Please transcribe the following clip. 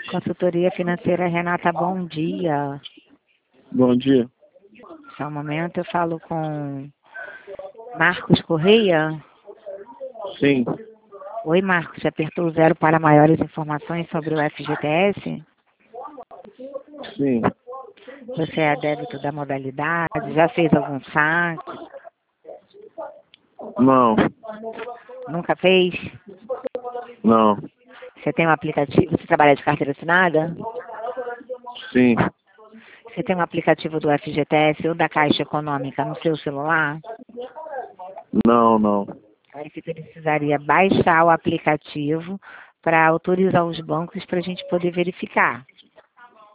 Consultoria Financeira Renata, bom dia. Bom dia. Só um momento, eu falo com Marcos Correia. Sim, Oi, Marcos, você apertou o 0 para maiores informações sobre o FGTS? sim. Você é adepto da modalidade? Já fez algum saque? Não, Nunca fez? não. Você tem um aplicativo? Você trabalha de carteira assinada? Sim, Você tem um aplicativo do FGTS ou da Caixa Econômica no seu celular? não. Aí você precisaria baixar o aplicativo para autorizar os bancos para a gente poder verificar.